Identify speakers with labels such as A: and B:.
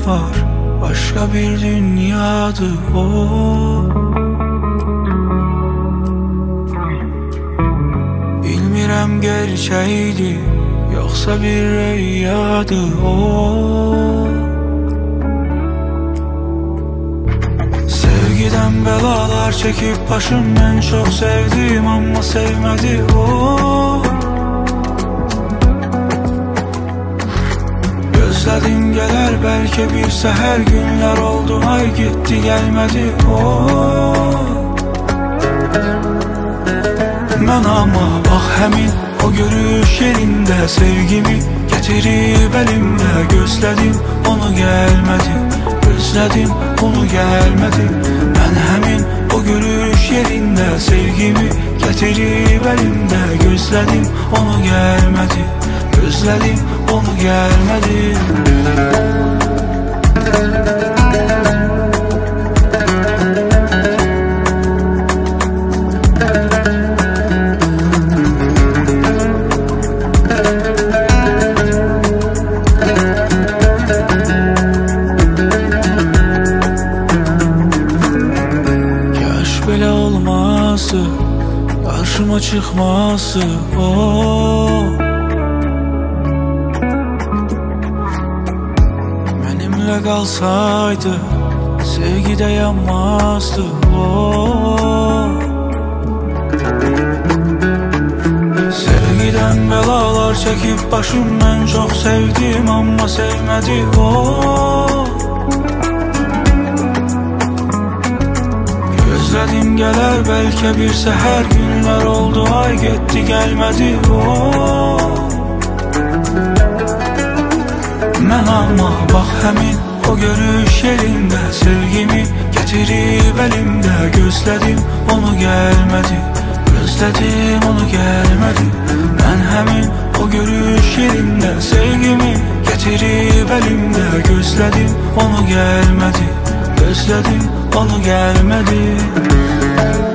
A: var, başka bir dünyadı o. Bilmirəm gerçəkdi, yoxsa bir rüyadı o. Sevgiden belalar çekip başım, ben çok sevdim ama sevmedi o. Gözledim gelir belki bir seher, günler oldu ay gitti gelmedi o. Ben ama bak hemin o görüş yerinde sevgimi getirip elimde gözledim, onu gelmedi. Özledim, onu gelmedi. Ben hemin o görüş yerinde sevgimi getirip elimde gözledim, onu gelmedi. Özledim, onu gelmedi. Belə olması, karşıma çıkması o. Benimle kalsaydı sevgide yanmazdı o. Sevgiden belalar çekip başım, ben çok sevdim ama sevmedi o. Gözledim gelir belki bir seher, günler oldu ay gitti gelmedi o. Ben ama bak hemin o görüş yerinde sevgimi getirip elimde gözledim, onu gelmedi. Özledim, onu gelmedi. Ben hemin o görüş yerinde sevgimi getirip elimde gözledim, onu gelmedi. Özledim, onu gelmedi.